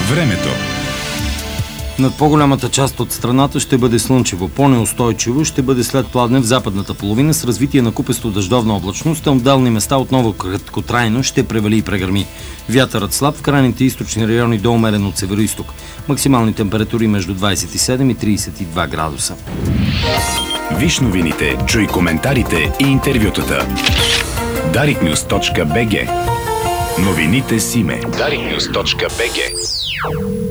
Времето. Над по-голямата част от страната ще бъде слънчево, по-неустойчиво ще бъде след пладне в западната половина с развитие на купесто дъждовна облачност, а отделни места отново краткотрайно ще превали и прегърми. Вятърът слаб в крайните източни райони до умерен от североизток. Максимални температури между 27 и 32 градуса. Виж новините, чуй коментарите и интервютата. dariknews.bg. Новините с име. dariknews.bg.